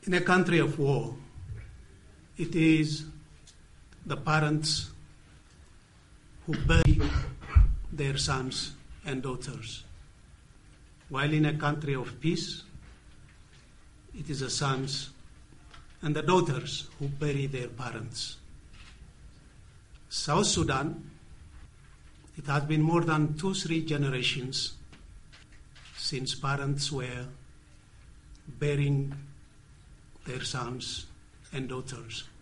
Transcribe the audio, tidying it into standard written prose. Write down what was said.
In a country of war, it is the parents who bury their sons and daughters, while in a country of peace, it is the sons and the daughters who bury their parents. South Sudan, it has been more than 2-3 generations since parents were burying their sons and daughters.